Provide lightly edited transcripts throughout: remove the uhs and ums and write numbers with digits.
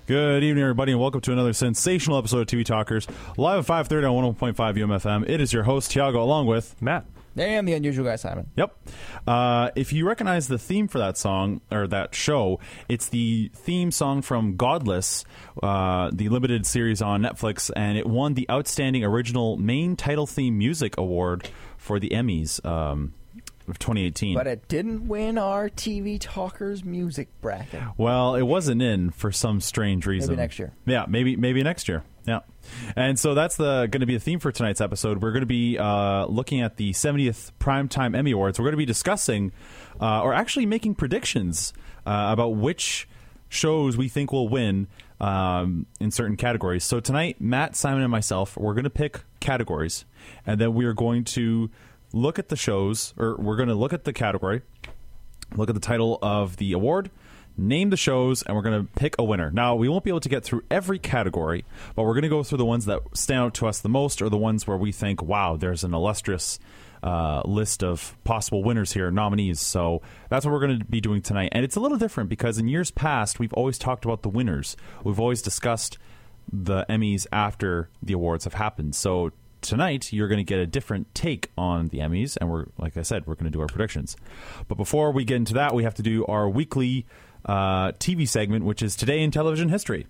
Good evening, everybody, and welcome to another sensational episode of TV Talkers, live at 5:30 on 101.5 UMFM. It is your host, Tiago, along with Matt. And the unusual guy, Simon. Yep. If you recognize the theme for that song, or that show, it's the theme song from Godless, the limited series on Netflix, and it won the Outstanding Original Main Title Theme Music Award for the Emmys of 2018. But it didn't win our TV Talkers music bracket. Well, it wasn't in for some strange reason. Maybe next year. Yeah, maybe next year. Yeah. And so that's going to be the theme for tonight's episode. We're going to be looking at the 70th Primetime Emmy Awards. We're going to be discussing, or actually making predictions about which shows we think will win in certain categories. So tonight, Matt, Simon, and myself, we're going to pick categories, and then we are going to look at the shows, or we're going to look at the category, look at the title of the award, name the shows, and we're going to pick a winner. Now, we won't be able to get through every category, but we're going to go through the ones that stand out to us the most, or the ones where we think, wow, there's an illustrious list of possible winners here, nominees. So that's what we're going to be doing tonight. And it's a little different because in years past, we've always talked about the winners. We've always discussed the Emmys after the awards have happened. So tonight, you're going to get a different take on the Emmys, and like I said, we're going to do our predictions. But before we get into that, we have to do our weekly TV segment, which is Today in Television History.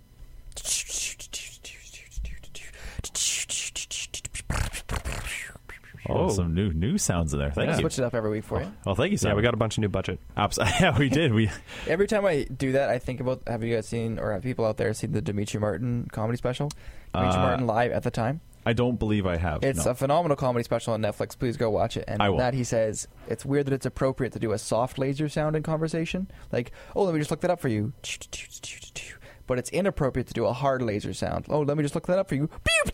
Oh, some new sounds in there. Thank you. Switch it up every week for you. Well, thank you, Simon. Yeah, we got a bunch of new budget. Yeah, we did. Every time I do that, I think about, have you guys seen, or have people out there seen the Dimitri Martin comedy special? Dimitri Martin live at the time? I don't believe I have. It's no. a phenomenal comedy special on Netflix. Please go watch it. And I will. that he says, it's weird that it's appropriate to do a soft laser sound in conversation. Like, oh, let me just look that up for you. But it's inappropriate to do a hard laser sound. Oh, let me just look that up for you.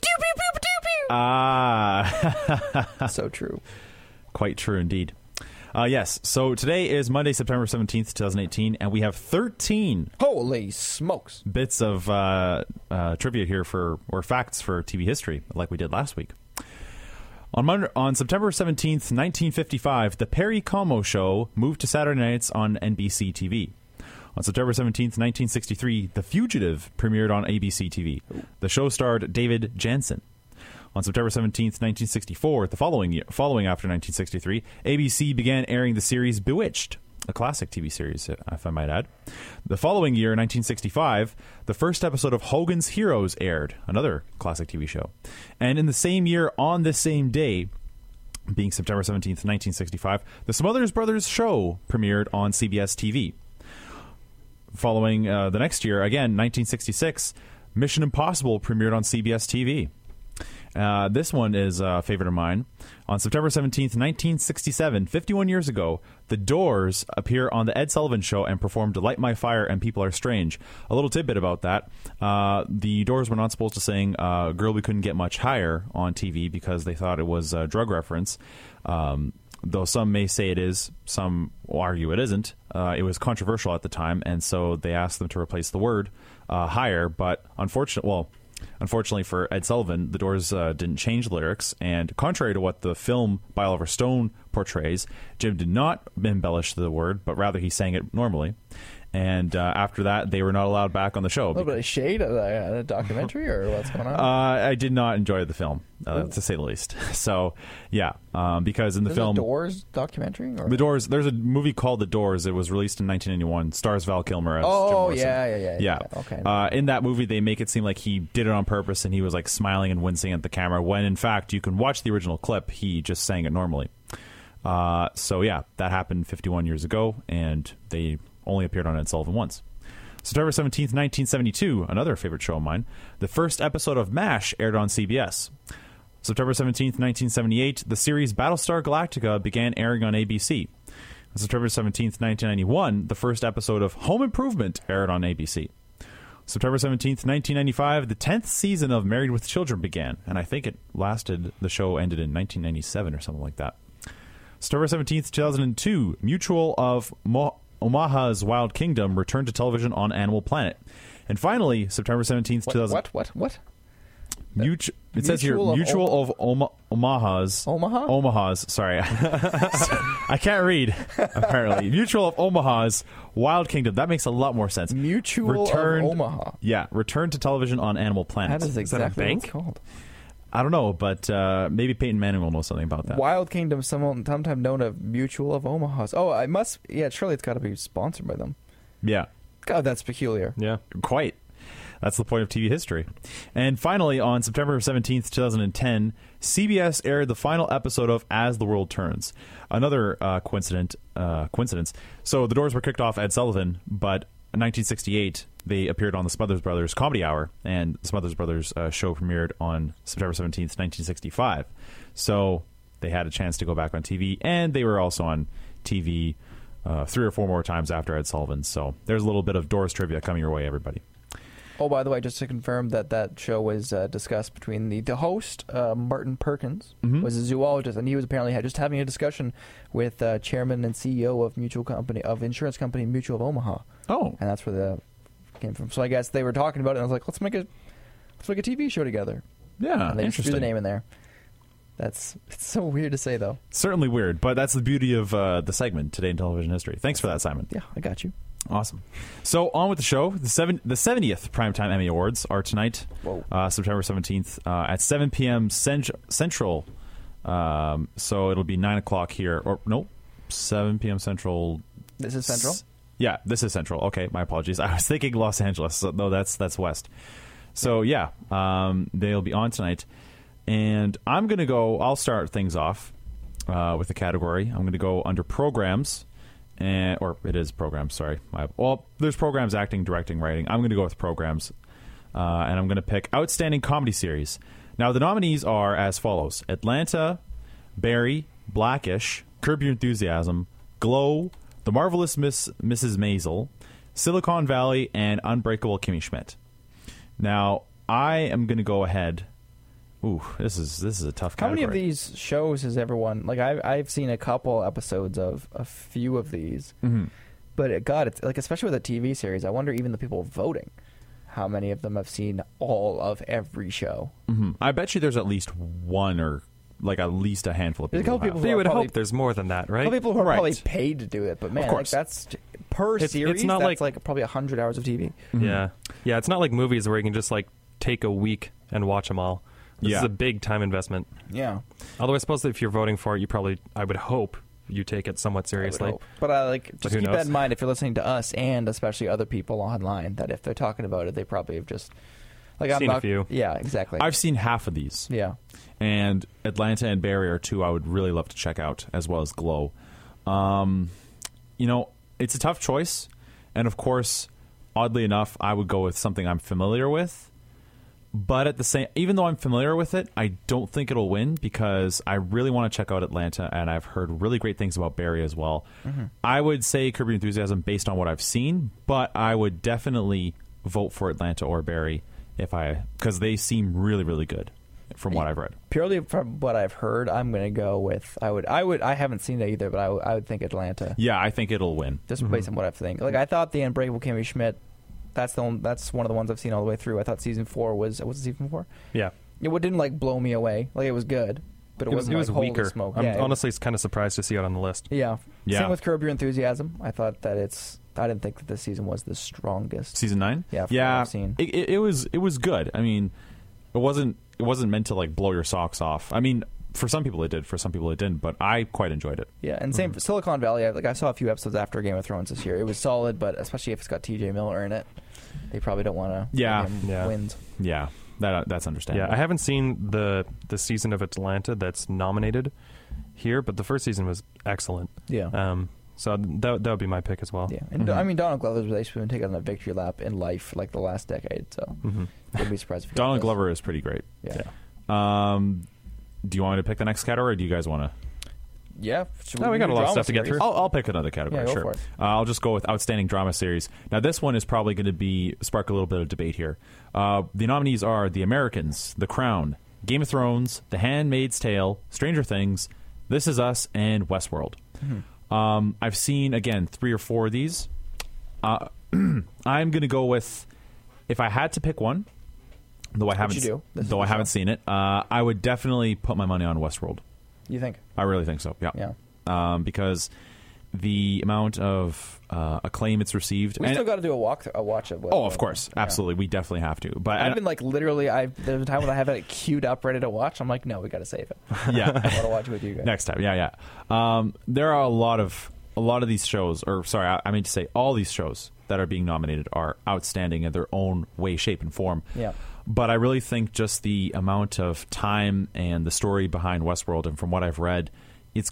So true. Quite true indeed. Yes, so today is Monday, September 17th, 2018, and we have 13 holy smokes bits of trivia here or facts for TV history, like we did last week. On September 17th, 1955, The Perry Como Show moved to Saturday nights on NBC TV. On September 17th, 1963, The Fugitive premiered on ABC TV. The show starred David Jansen. On September 17th, 1964, the following after 1963, ABC began airing the series Bewitched, a classic TV series, if I might add. The following year, 1965, the first episode of Hogan's Heroes aired, another classic TV show. And in the same year, on this same day, being September 17th, 1965, the Smothers Brothers show premiered on CBS TV. Following the next year, again, 1966, Mission Impossible premiered on CBS TV. This one is a favorite of mine. On September 17th, 1967, 51 years ago, The Doors appear on The Ed Sullivan Show and performed Light My Fire and People Are Strange. A little tidbit about that. The Doors were not supposed to sing Girl We Couldn't Get Much Higher on TV because they thought it was a drug reference. Though some may say it is, some will argue it isn't. It was controversial at the time, and so they asked them to replace the word higher, but unfortunately for Ed Sullivan, the Doors didn't change the lyrics, and contrary to what the film by Oliver Stone portrays, Jim did not embellish the word, but rather he sang it normally. And after that, they were not allowed back on the show. A little bit of shade of the documentary, or what's going on? I did not enjoy the film, to say the least. So, yeah, because in the film... The Doors documentary? Or? The Doors, there's a movie called The Doors. It was released in 1991. Stars Val Kilmer as Jim Morrison. Yeah. Okay. In that movie, they make it seem like he did it on purpose and he was like smiling and wincing at the camera, when in fact, you can watch the original clip. He just sang it normally. So, yeah, that happened 51 years ago, and they only appeared on Ed Sullivan once. September 17th, 1972, another favorite show of mine, the first episode of MASH aired on CBS. September 17th, 1978, the series Battlestar Galactica began airing on ABC. On September 17th, 1991, the first episode of Home Improvement aired on ABC. September 17th, 1995, the 10th season of Married with Children began, and I think the show ended in 1997 or something like that. September 17th, 2002, Mutual of Omaha's Wild Kingdom returned to television on Animal Planet. And finally, September 17th, What? It says here Mutual of Omaha's. Omaha's. Sorry, I can't read. Apparently, Mutual of Omaha's Wild Kingdom. That makes a lot more sense. Mutual of Omaha. Yeah, returned to television on Animal Planet. That is exactly what it's called. I don't know, but maybe Peyton Manning will know something about that. Wild Kingdom, sometimes known as Mutual of Omaha's. Oh, I must. Yeah, surely it's got to be sponsored by them. Yeah. God, that's peculiar. Yeah, quite. That's the point of TV history. And finally, on September 17th, 2010, CBS aired the final episode of As the World Turns. Another coincidence. So the Doors were kicked off Ed Sullivan, but in 1968, they appeared on the Smothers Brothers Comedy Hour, and the Smothers Brothers show premiered on September 17th, 1965. So they had a chance to go back on TV, and they were also on TV 3 or 4 more times after Ed Sullivan. So there's a little bit of Doors trivia coming your way, everybody. Oh, by the way, just to confirm that show was discussed between the host, Martin Perkins, was a zoologist, and he was apparently just having a discussion with chairman and CEO of insurance company Mutual of Omaha. Oh, and that's where the came from. So I guess they were talking about it, and I was like, let's make a TV show together. Yeah, and they just interesting. threw the name in there. It's so weird to say, though. Certainly weird, but that's the beauty of the segment Today in Television History. Thanks for that, Simon. Yeah, I got you. Awesome. So on with the show. The 70th Primetime Emmy Awards are tonight, September 17th, at 7 p.m. Central. So it'll be 9 o'clock here. Or no, 7 p.m. Central. This is Central? Yeah, this is Central. Okay, my apologies. I was thinking Los Angeles. So, no, that's West. So yeah, they'll be on tonight. And I'm going to go, I'll start things off with a category. I'm going to go under programs. Or it is programs, sorry. Well, there's programs, acting, directing, writing. I'm going to go with programs. And I'm going to pick Outstanding Comedy Series. Now, the nominees are as follows. Atlanta, Barry, Blackish, Curb Your Enthusiasm, Glow, The Marvelous Mrs. Maisel, Silicon Valley, and Unbreakable Kimmy Schmidt. Now, I am going to go ahead. Ooh, this is a tough category. How many of these shows has everyone... Like, I've seen a couple episodes of a few of these. Mm-hmm. But, God, it's like, especially with a TV series, I wonder even the people voting, how many of them have seen all of every show. Mm-hmm. I bet you there's at least one or, like, at least a handful of people. There's a couple people who you would hope there's more than that, right? Some people who are probably paid to do it, but, man, like, that's... Per series, it's not that's like probably 100 hours of TV. Mm-hmm. Yeah, it's not like movies where you can just, like, take a week and watch them all. This is a big time investment. Yeah. Although I suppose that if you're voting for it, I would hope you take it somewhat seriously. But just keep that in mind if you're listening to us and especially other people online, that if they're talking about it, they probably have just... Seen a few. Yeah, exactly. I've seen half of these. Yeah. And Atlanta and Barry are two I would really love to check out, as well as Glow. It's a tough choice. And, of course, oddly enough, I would go with something I'm familiar with. But at the same, even though I'm familiar with it, I don't think it'll win because I really want to check out Atlanta, and I've heard really great things about Barry as well. Mm-hmm. I would say Curb Your Enthusiasm based on what I've seen, but I would definitely vote for Atlanta or Barry because they seem really, really good from what I've read. Purely from what I've heard, I'm going to go with I haven't seen it either, but I would think Atlanta. Yeah, I think it'll win just based on what I think. Like I thought the Unbreakable Kimmy Schmidt. That's one of the ones I've seen all the way through. I thought season 4 was it season 4? Yeah. It didn't like blow me away. Like it was good, but it was weaker. Smoke. I'm honestly kind of surprised to see it on the list. Yeah. Same with Curb Your Enthusiasm. I thought that I didn't think that this season was the strongest. Season 9? Yeah. From what I've seen. It was good. I mean, it wasn't meant to like blow your socks off. I mean, for some people it did, for some people it didn't, but I quite enjoyed it. Yeah, and same for Silicon Valley. I saw a few episodes after Game of Thrones this year. It was solid, but especially if it's got T.J. Miller in it, they probably don't want to win. Yeah, that's understandable. Yeah, I haven't seen the season of Atlanta that's nominated here, but the first season was excellent. Yeah. So that would be my pick as well. Yeah, and I mean Donald Glover's basically been taking on a victory lap in life like the last decade, so I'd be surprised if Donald Glover is pretty great. Yeah. Do you want me to pick the next category, or do you guys want to? Yeah. We got a lot of stuff to get through. I'll pick another category, go sure. for it. I'll just go with Outstanding Drama Series. Now, this one is probably going to spark a little bit of debate here. The nominees are The Americans, The Crown, Game of Thrones, The Handmaid's Tale, Stranger Things, This Is Us, and Westworld. Mm-hmm. I've seen, again, 3 or 4 of these. I'm going to go with, if I had to pick one, though I haven't you do. though I haven't seen it. I would definitely put my money on Westworld. You think? I really think so. Yeah. Because the amount of acclaim it's received. We still got to do a watch of Westworld. Oh, of course, absolutely, we definitely have to. But I've been like literally, there's a time when I have it queued up, ready to watch. I'm like, no, we got to save it. Yeah, I want to watch it with you guys next time. Yeah. There are a lot of these shows, or sorry, I mean to say all these shows that are being nominated are outstanding in their own way, shape, and form. Yeah. But I really think just the amount of time and the story behind Westworld, and from what I've read, it's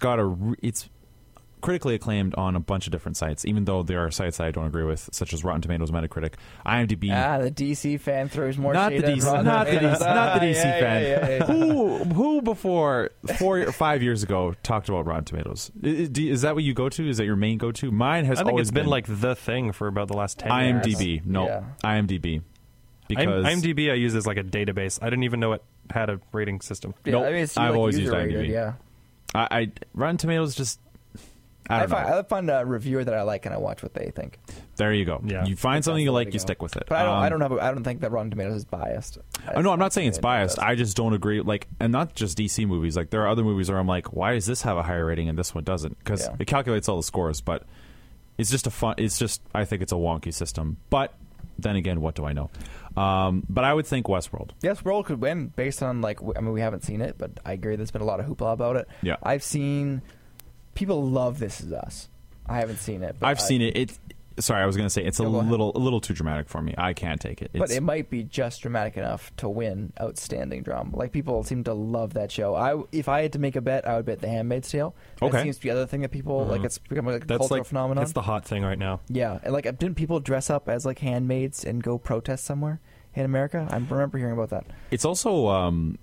critically acclaimed on a bunch of different sites, even though there are sites that I don't agree with, such as Rotten Tomatoes, Metacritic, IMDb. The DC fan throws more not shade the DC, at not the DC fan. Yeah. Who before 4 or 5 years ago talked about Rotten Tomatoes? Is that what you go to? Is that your main go to? Mine has. I think always it's been like the thing for about the last 10 years. IMDb, no, Yeah. IMDb. Because IMDb I use as like a database. I didn't even know it had a rating system. Yeah, Nope. I mean, it's I've like always used user-rated, IMDb. Yeah. I Rotten Tomatoes just. I don't know. I find a reviewer that I like and I watch what they think. There you go. Yeah. You find something you That's the way like, to you go. stick with it. But I don't think that Rotten Tomatoes is biased. No, I'm not saying it's biased. It I just don't agree. Like, and not just DC movies. Like, there are other movies where I'm like, why does this have a higher rating and this one doesn't? Because Yeah. it calculates all the scores, but it's just I think it's a wonky system. But then again, what do I know? But I would think Westworld. Yes, World could win based on we haven't seen it, but I agree. There's been a lot of hoopla about it. Yeah. I've seen people love This Is Us. I haven't seen it. But I've seen it. Sorry, I was going to say it's a go ahead. little too dramatic for me. I can't take it. But it might be just dramatic enough to win outstanding drama. Like, people seem to love that show. If I had to make a bet, I would bet The Handmaid's Tale. That Okay. seems to be the other thing that people like. It's becoming like a That's cultural like phenomenon. It's the hot thing right now. Yeah, and like, didn't people dress up as like handmaids and go protest somewhere in America? I remember hearing about that. It's also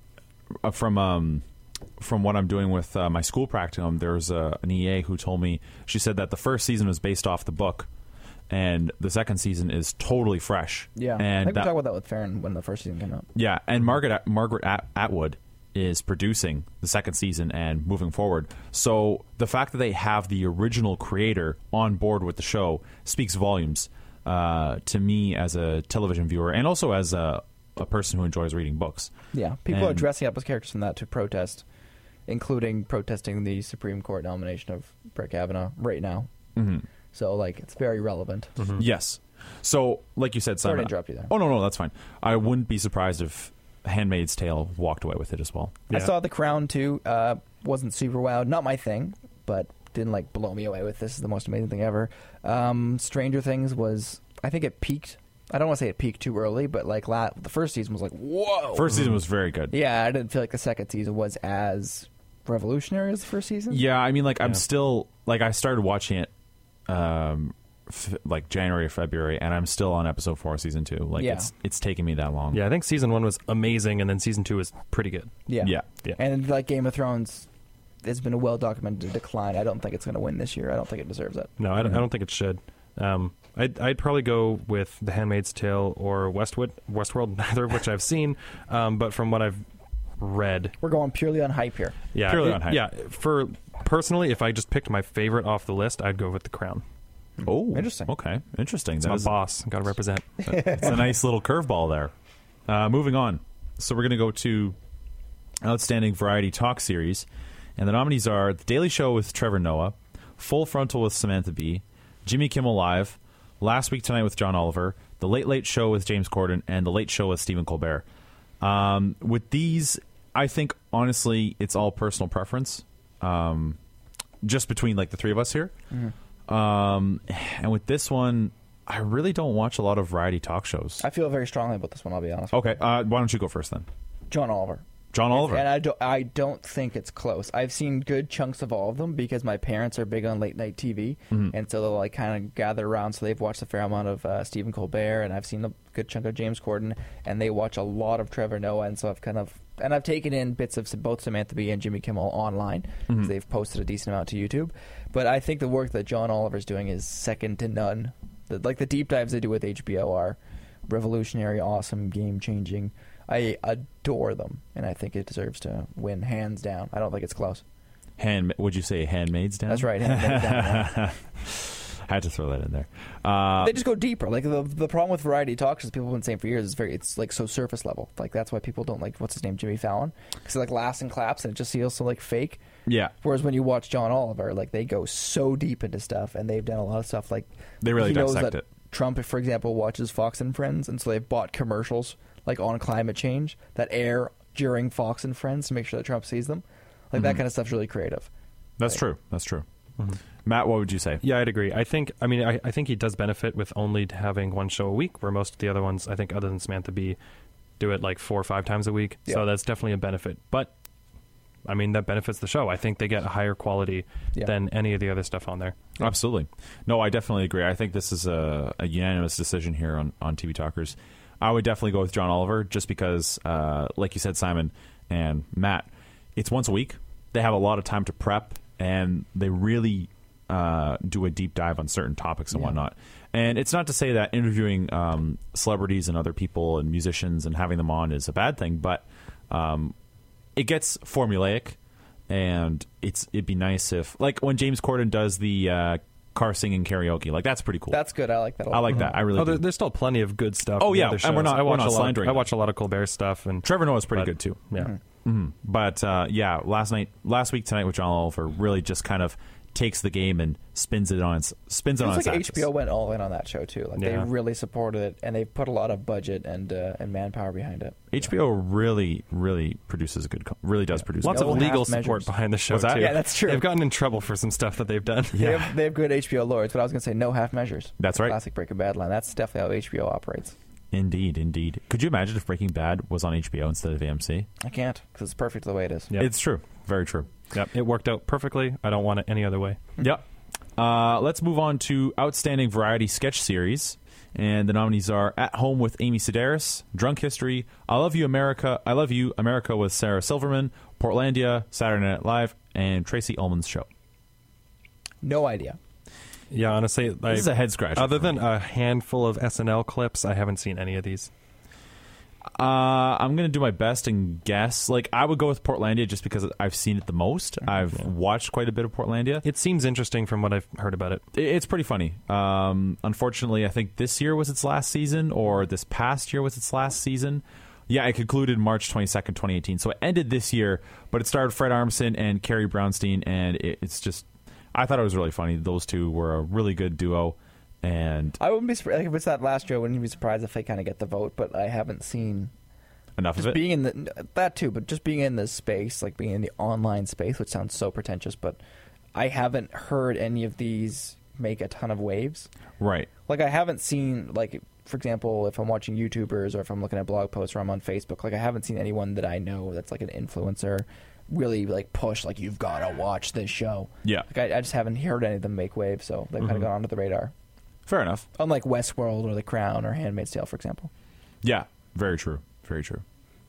from what I'm doing with my school practicum. There's an EA who told me, she said that the first season was based off the book, and the second season is totally fresh. Yeah, and I think we talked about that with Farron when the first season came out. Yeah, and Margaret Atwood is producing the second season and moving forward. So the fact that they have the original creator on board with the show speaks volumes to me as a television viewer, and also as a person who enjoys reading books. Yeah, people are And- dressing up as characters in that to protest, including protesting the Supreme Court nomination of Brett Kavanaugh right now. Mm-hmm. So, like, it's very relevant. Yes. So, like you said, Sorry Simon. to interrupt you there. Oh, no, that's fine. I wouldn't be surprised if Handmaid's Tale walked away with it as well. I Yeah. saw The Crown too. Wasn't super wowed. Not my thing, but didn't like blow me away with this is the most amazing thing ever. Stranger Things was, I think it peaked. I don't want to say it peaked too early, but like the first season was like, whoa. First season was very good. Yeah, I didn't feel like the second season was as revolutionary as the first season. Yeah, I mean, like, I'm Yeah. still, like, I started watching it like January or February, and I'm still on episode 4 of season 2. Like, Yeah. it's taking me that long. Yeah, I think season 1 was amazing, and then season 2 was pretty good. Yeah. Yeah. Yeah. And like Game of Thrones, it's been a well-documented decline. I don't think it's going to win this year. I don't think it deserves it. No, I don't think it should. I'd probably go with The Handmaid's Tale or Westworld, neither of which I've seen. But from what I've read, We're going purely on hype here. yeah, Purely on hype. Yeah, for personally, if I just picked my favorite off the list, I'd go with The Crown. Oh, Interesting. Okay, interesting. It's That my is- boss. Got to represent. It's a nice little curveball there. Moving on. So we're going to go to Outstanding Variety Talk Series. And the nominees are The Daily Show with Trevor Noah, Full Frontal with Samantha Bee, Jimmy Kimmel Live, Last Week Tonight with John Oliver, The Late Late Show with James Corden, and The Late Show with Stephen Colbert. With these, I think, honestly, it's all personal preference. Just between, like, the three of us here. And with this one, I really don't watch a lot of variety talk shows. I feel very strongly about this one, I'll be honest. Okay, why don't you go first then? John Oliver. John Oliver. And I don't think it's close. I've seen good chunks of all of them because my parents are big on late night TV, and so they'll like kind of gather around. So they've watched a fair amount of Stephen Colbert, and I've seen a good chunk of James Corden, and they watch a lot of Trevor Noah, and so I've taken in bits of both Samantha Bee and Jimmy Kimmel online because they've posted a decent amount to YouTube. But I think the work that John Oliver's doing is second to none. The deep dives they do with HBO are revolutionary, awesome, game changing. I adore them, and I think it deserves to win hands down. I don't think it's close. Would you say Handmaid's Down? That's right. Hands down, yeah. Had to throw that in there. They just go deeper. Like the problem with variety talks, as people have been saying for years, is it's like so surface level. Like that's why people don't like what's his name, Jimmy Fallon, because like laughs and claps and it just feels so like fake. Yeah. Whereas when you watch John Oliver, like they go so deep into stuff, and they've done a lot of stuff. Like They really he knows dissect that it. Trump, for example, watches Fox and Friends, and so they've bought commercials like on climate change that air during Fox and Friends to make sure that Trump sees them. Like that kind of stuff's really creative. That's true. That's true. Matt, what would you say? Yeah, I'd agree. I think he does benefit with only having one show a week, where most of the other ones, I think, other than Samantha Bee, do it like 4 or 5 times a week. Yeah. So that's definitely a benefit. But I mean, that benefits the show. I think they get a higher quality than any of the other stuff on there. Absolutely. No, I definitely agree. I think this is a unanimous decision here on TV Talkers. I would definitely go with John Oliver just because, like you said, Simon and Matt, it's once a week. They have a lot of time to prep, and they really do a deep dive on certain topics and whatnot. And it's not to say that interviewing celebrities and other people and musicians and having them on is a bad thing, but it gets formulaic, and it'd be nice if, like when James Corden does the car singing karaoke, like that's pretty cool. That's good. I like that a lot. I like that. I really do. There's still plenty of good stuff. Oh, in the yeah, other and shows. we're not slandering I it. watch a lot of Colbert stuff, and Trevor Noah's pretty good too. Yeah. But yeah, last week tonight with John Oliver really just kind of takes the game and spins it on its It's like axis. HBO went all in on that show too. Like they Yeah. really supported it, and they put a lot of budget and manpower behind it. HBO really produces a good, really does produce Lots No of legal half support measures. behind the show, What's that? too. Yeah, that's true. They've gotten in trouble for some stuff that they've done. Yeah. They have good HBO lawyers, but I was going to say no half measures. That's right. Classic Breaking Bad line. That's definitely how HBO operates. Indeed. Could you imagine if Breaking Bad was on HBO instead of AMC? I can't because it's perfect the way it is. Yep. It's true. Very true. Yep. It worked out perfectly. I don't want it any other way. Yep. Let's move on to Outstanding Variety Sketch Series. And the nominees are At Home with Amy Sedaris, Drunk History, I Love You, America with Sarah Silverman, Portlandia, Saturday Night Live, and Tracy Ullman's Show. No idea. Yeah, honestly, This is a head scratcher. other for than me. a handful of SNL clips, I haven't seen any of these. I'm going to do my best and guess. Like, I would go with Portlandia just because I've seen it the most. I've watched quite a bit of Portlandia. It seems interesting from what I've heard about it. It's pretty funny. Unfortunately, I think this year was its last season, or this past year was its last season. Yeah, it concluded March 22nd, 2018. So it ended this year, but it starred Fred Armisen and Carrie Brownstein, and it's just... I thought it was really funny. Those two were a really good duo, and I wouldn't be surprised if it's that last year. I wouldn't be surprised if they kind of get the vote, but I haven't seen enough just of it. being in that too. But just being in this space, like being in the online space, which sounds so pretentious, but I haven't heard any of these make a ton of waves. Right. Like I haven't seen, like for example, if I'm watching YouTubers or if I'm looking at blog posts or I'm on Facebook, like I haven't seen anyone that I know that's like an influencer really like push like you've got to watch this show. Yeah. Like I just haven't heard any of them make waves, so they've kind of gone under the radar. Fair enough. Unlike Westworld or The Crown or Handmaid's Tale, for example. Yeah. Very true. Very true.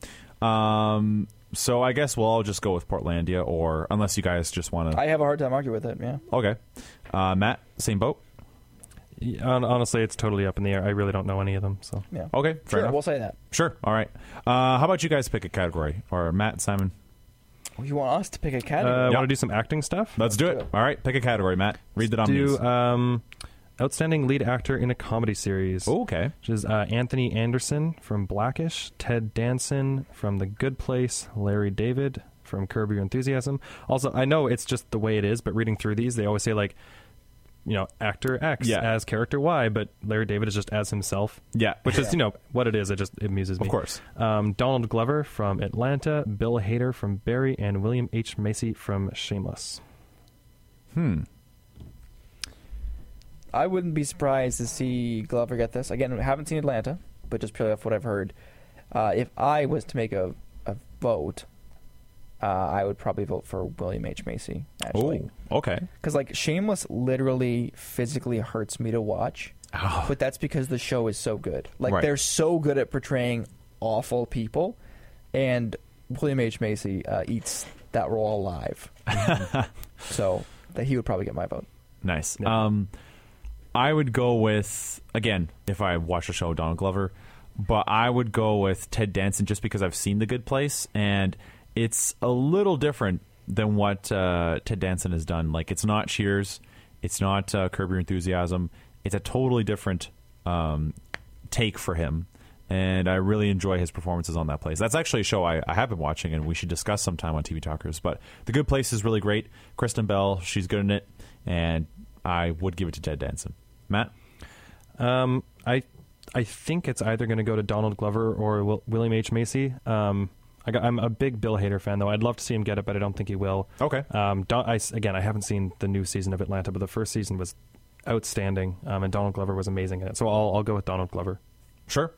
So I guess we'll all just go with Portlandia, or unless you guys just want to... I have a hard time arguing with it, yeah. Okay. Matt, same boat? Honestly, it's totally up in the air. I really don't know any of them. So Yeah. Okay, fair Sure, enough. we'll say that. Sure. All right. How about you guys pick a category? Or Matt, Simon? You want us to pick a category? want to do some acting stuff? Let's do it. do it. All right, pick a category, Matt. Read the nominees. Do outstanding lead actor in a comedy series. Oh, okay. Which is Anthony Anderson from Blackish, Ted Danson from The Good Place, Larry David from Curb Your Enthusiasm. Also, I know it's just the way it is, but reading through these, they always say like, you know, actor X as character Y, but Larry David is just as himself. Yeah. Which is, you know, what it is. It just amuses me. Of course. Donald Glover from Atlanta, Bill Hader from Barry, and William H. Macy from Shameless. I wouldn't be surprised to see Glover get this. Again, I haven't seen Atlanta, but just purely off what I've heard. If I was to make a vote, I would probably vote for William H. Macy, actually. Oh, okay. Because, like, Shameless literally physically hurts me to watch. Oh. But that's because the show is so good. Like, Right. they're so good at portraying awful people. And William H. Macy eats that role alive. So he would probably get my vote. Nice. Yeah. I would go with, again, if I watch the show, Donald Glover, but I would go with Ted Danson just because I've seen The Good Place, and it's a little different than what Ted Danson has done. Like, it's not Cheers. It's not Curb Your Enthusiasm. It's a totally different take for him. And I really enjoy his performances on That Place. That's actually a show I have been watching, and we should discuss sometime on TV Talkers. But The Good Place is really great. Kristen Bell, she's good in it, and I would give it to Ted Danson. Matt? I think it's either going to go to Donald Glover or William H. Macy. I'm a big Bill Hader fan, though. I'd love to see him get it, but I don't think he will. Okay. I haven't seen the new season of Atlanta, but the first season was outstanding, and Donald Glover was amazing in it. So I'll go with Donald Glover. Sure.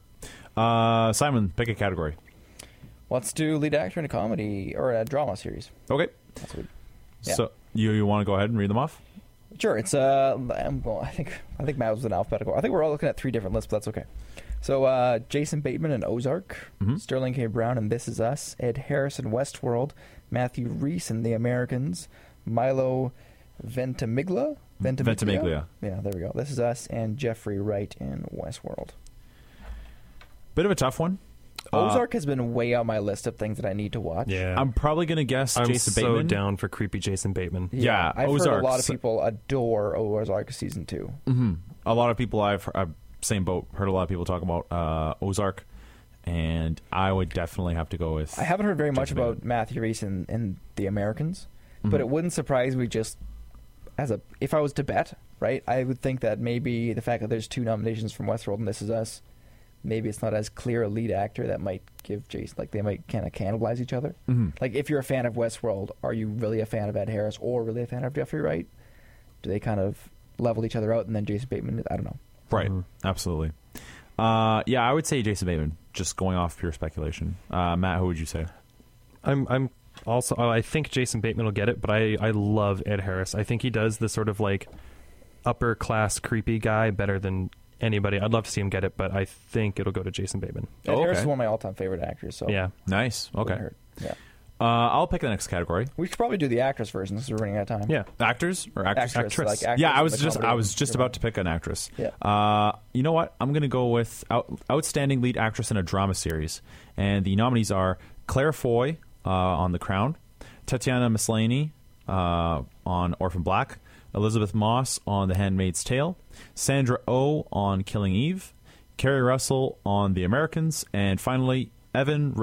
Simon, pick a category. Let's do lead actor in a comedy or a drama series. Okay. That's good. Yeah. So you want to go ahead and read them off? Sure. It's I think Matt was in alphabetical. I think we're all looking at 3 different lists, but that's okay. So Jason Bateman in Ozark, Sterling K. Brown in This Is Us, Ed Harris in Westworld, Matthew Rhys in The Americans, Milo Ventimiglia. Ventimiglia. Yeah, there we go. This Is Us, and Jeffrey Wright in Westworld. Bit of a tough one. Ozark has been way on my list of things that I need to watch. Yeah. I'm probably going to guess Jason Bateman. I'm so down for creepy Jason Bateman. Yeah, I've Ozark. heard a lot of people adore Ozark season 2. Mm-hmm. A lot of people I've same boat. Heard a lot of people talk about Ozark, and I would definitely have to go with. I haven't heard very much Jason about Bateman. Matthew Rhys in The Americans, but it wouldn't surprise me just if I was to bet, right? I would think that maybe the fact that there's 2 nominations from Westworld and This Is Us, maybe it's not as clear a lead actor that might give Jason, like they might kind of cannibalize each other. Mm-hmm. Like if you're a fan of Westworld, are you really a fan of Ed Harris or really a fan of Jeffrey Wright? Do they kind of level each other out and then Jason Bateman? I don't know. Right. Absolutely. Yeah, I would say Jason Bateman, just going off pure speculation. Matt, who would you say? I'm also. I think Jason Bateman will get it, but I love Ed Harris. I think he does the sort of like upper class creepy guy better than anybody. I'd love to see him get it, but I think it'll go to Jason Bateman. Ed Harris okay. is one of my all-time favorite actors. So Yeah. Nice. Okay. wouldn't hurt. Yeah. I'll pick the next category. We should probably do the actress version since we're running out of time. Yeah. Actors or actress? Actress. Like actress Yeah, I in was the just comedy about to pick an actress. Yeah. You know what? I'm going to go with outstanding lead actress in a drama series, and the nominees are Claire Foy on The Crown, Tatiana Maslany on Orphan Black, Elizabeth Moss on The Handmaid's Tale, Sandra Oh on Killing Eve, Kerry Russell on The Americans, and finally Evan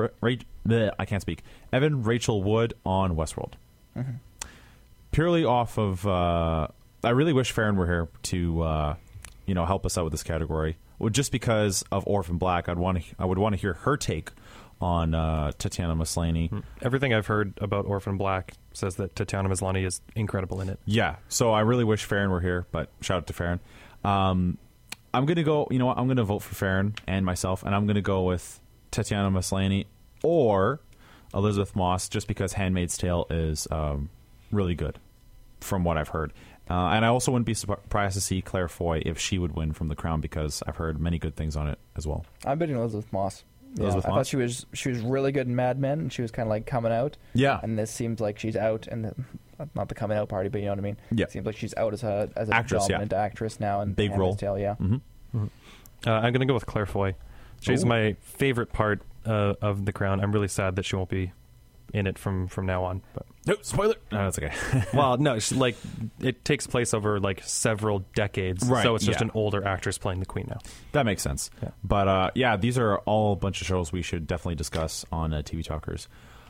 Rachel Wood on Westworld. Mm-hmm. Purely off of, I really wish Farron were here to, help us out with this category. Well, just because of Orphan Black, I would want to hear her take on Tatiana Maslany. Everything I've heard about Orphan Black says that Tatiana Maslany is incredible in it. Yeah, so I really wish Farron were here, but shout out to Farron. I'm going to go, you know what, I'm going to vote for Farron and myself, and I'm going to go with Tatiana Maslany or Elizabeth Moss, just because Handmaid's Tale is really good, from what I've heard. And I also wouldn't be surprised to see Claire Foy if she would win from The Crown, because I've heard many good things on it as well. I'm betting Elizabeth Moss. Yeah, Elizabeth I Moss? thought she was really good in Mad Men, and she was kind of like coming out. Yeah. And this seems like she's out, and not the coming out party, but you know what I mean. Yeah. It seems like she's out as a Actress, dominant actress now, and Big role. Tale, yeah. Mm-hmm. I'm going to go with Claire Foy. She's my favorite part of The Crown. I'm really sad that she won't be in it from now on. But No, spoiler. No, that's okay. well, no, it takes place over like several decades, Right, so it's just yeah. an older actress playing the Queen now. That makes sense. Yeah. But yeah, these are all a bunch of shows we should definitely discuss on TV Talkers.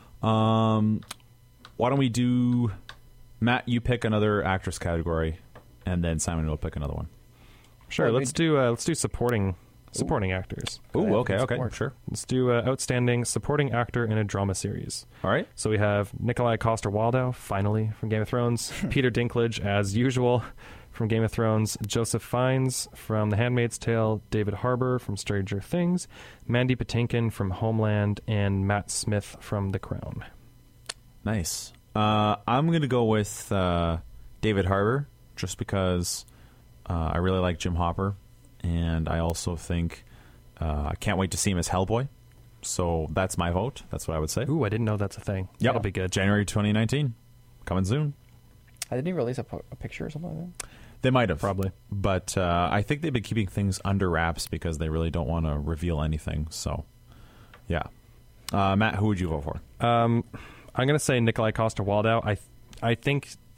Why don't we do, Matt, you pick another actress category, and then Simon will pick another one. Sure, Well, let's do supporting actors. Ooh, okay, Support. sure. Let's do outstanding supporting actor in a drama series. All right. So we have Nikolai Coster-Waldau, finally, from Game of Thrones. Peter Dinklage, as usual, from Game of Thrones. Joseph Fiennes from The Handmaid's Tale. David Harbour from Stranger Things. Mandy Patinkin from Homeland. And Matt Smith from The Crown. Nice. I'm going to go with David Harbour, just because I really like Jim Hopper, and I also think I can't wait to see him as Hellboy. So that's my vote. That's what I would say. Ooh, I didn't know that's a thing. Yep. That'll be good. January 2019. Coming soon. Didn't he release a picture or something like that? They might have. Probably. But I think they've been keeping things under wraps because they really don't want to reveal anything. So, yeah. Matt, who would you vote for? I'm going to say Nikolai Coster-Waldau. I think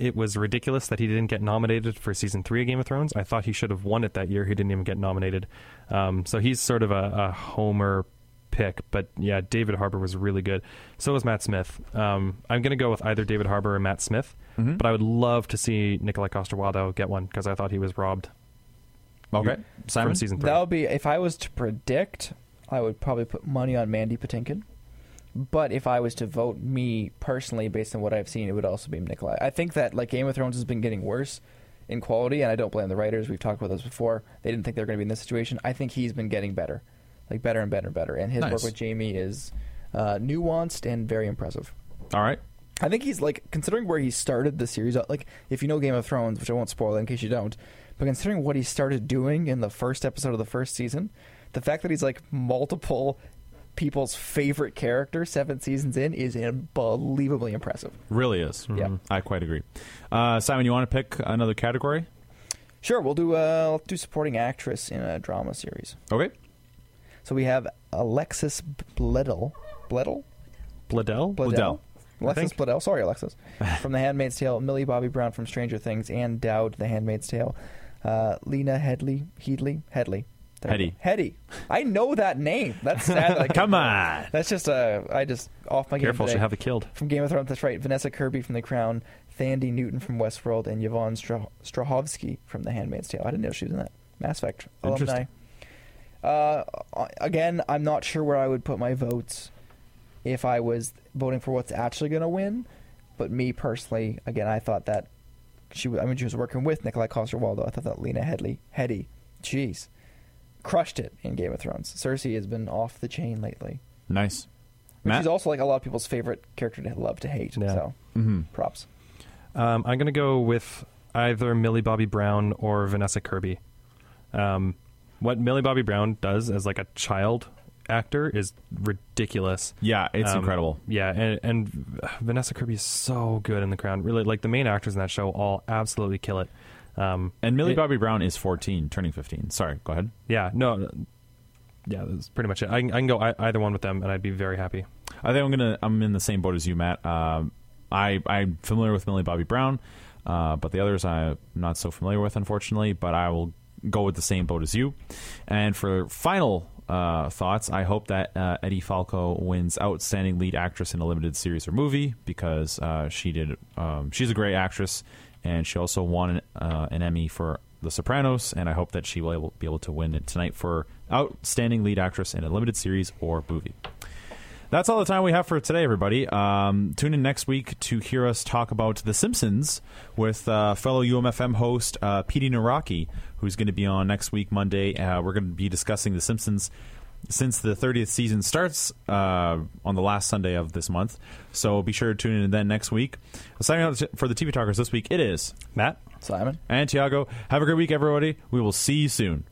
it was ridiculous that he didn't get nominated for season 3 of Game of Thrones. I thought he should have won it that year. He didn't even get nominated. So he's sort of a homer pick. But yeah, David Harbour was really good. So was Matt Smith. I'm going to go with either David Harbour or Matt Smith. But I would love to see Nikolai Coster-Waldau get one because I thought he was robbed. Okay, Simon? From season 3. That would be, if I was to predict, I would probably put money on Mandy Patinkin. But if I was to vote, me personally, based on what I've seen, it would also be Nikolai. I think that like Game of Thrones has been getting worse in quality, and I don't blame the writers. We've talked about this before. They didn't think they were going to be in this situation. I think he's been getting better, like better and better and better. And his Nice. work with Jamie is nuanced and very impressive. All right. I think he's like, considering where he started the series, like if you know Game of Thrones, which I won't spoil in case you don't, but considering what he started doing in the first episode of the first season, the fact that he's like multiple people's favorite character 7 seasons in is unbelievably impressive. Really is. Yeah. I quite agree. Simon, you want to pick another category? Sure, we'll do supporting actress in a drama series. Okay. So we have Alexis Bledel. Bledel? Bledel. Alexis Bledel. Sorry, Alexis. From The Handmaid's Tale. Millie Bobby Brown from Stranger Things. Anne Dowd, The Handmaid's Tale. Lena Headey. I know that name. That's sad. That Come on. That's just I just off my game Careful, today. she'll have it killed. From Game of Thrones. That's right. Vanessa Kirby from The Crown. Thandie Newton from Westworld, and Yvonne Strahovski from The Handmaid's Tale. I didn't know she was in that. Mass Effect alumni. Again, I'm not sure where I would put my votes if I was voting for what's actually going to win. But me personally, again, I thought that she was working with Nikolai Coster-Waldau. I thought that Lena Headey, jeez, crushed it in Game of Thrones. Cersei has been off the chain lately. Nice. Which Matt? is also like a lot of people's favorite character to love to hate. Yeah. So, props. I'm going to go with either Millie Bobby Brown or Vanessa Kirby. What Millie Bobby Brown does as like a child actor is ridiculous. Yeah, it's incredible. Yeah, and Vanessa Kirby is so good in The Crown. Really, like the main actors in that show all absolutely kill it. And Millie Bobby Brown is 14, turning 15. Sorry, go ahead. Yeah, no, yeah, that's pretty much it. I can go either one with them, and I'd be very happy. I think I'm in the same boat as you, Matt. I'm familiar with Millie Bobby Brown, but the others I'm not so familiar with, unfortunately. But I will go with the same boat as you. And for final thoughts, I hope that Eddie Falco wins Outstanding Lead Actress in a Limited Series or Movie because she's a great actress, and she also won an Emmy for The Sopranos, and I hope that she will be able to win it tonight for Outstanding Lead Actress in a Limited Series or Movie. That's all the time we have for today, everybody. Tune in next week to hear us talk about The Simpsons with fellow UMFM host Petey Naraki, who's going to be on next week, Monday. We're going to be discussing The Simpsons since the 30th season starts on the last Sunday of this month. So be sure to tune in then next week. Signing out for the TV Talkers this week, it is Matt, Simon, and Tiago. Have a great week, everybody. We will see you soon.